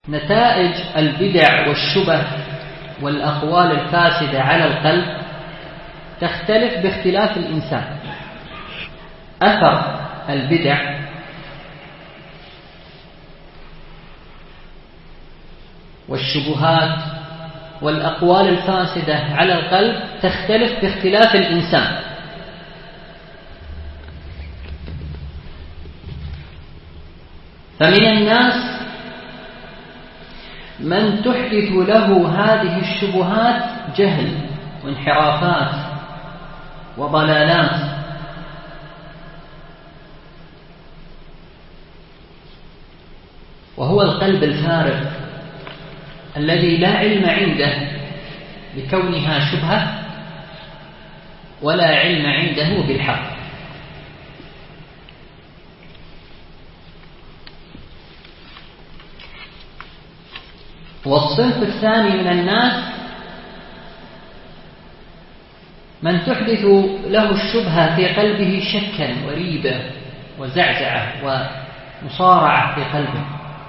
نتائج البدع والشبه والأقوال الفاسدة على القلب تختلف باختلاف الإنسان. أثر البدع والشبهات والأقوال الفاسدة على القلب تختلف باختلاف الإنسان. فمن الناس من تحدث له هذه الشبهات جهل وانحرافات وضلالات، وهو القلب الفارغ الذي لا علم عنده بكونها شبهة ولا علم عنده بالحق. والصنف الثاني من الناس من تحدث له الشبهة في قلبه شكا وريبة وزعزعة ومصارعة في قلبه،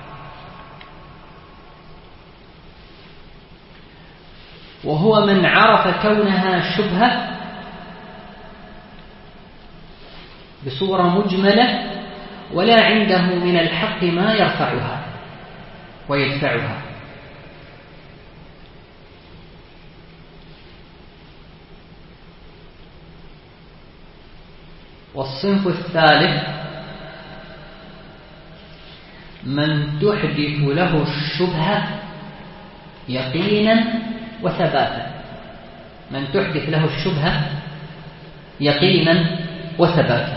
وهو من عرف كونها شبهة بصورة مجملة ولا عنده من الحق ما يرفعها ويدفعها. والصنف الثالث من تحدث له الشبهة يقينا وثباتا، من تحدث له الشبهة يقينا وثباتا،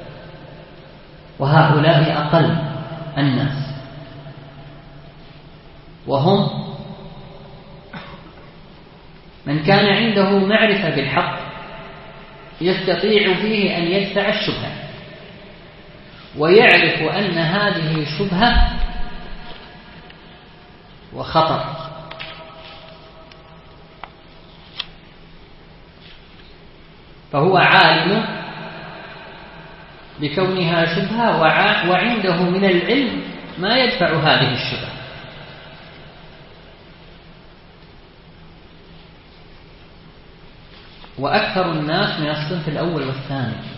وهؤلاء أقل الناس، وهم من كان عنده معرفة بالحق يستطيع فيه أن يدفع الشبهة ويعرف أن هذه شبهة وخطر، فهو عالم بكونها شبهة وعنده من العلم ما يدفع هذه الشبهة. وأكثر الناس من الصنف الأول والثاني،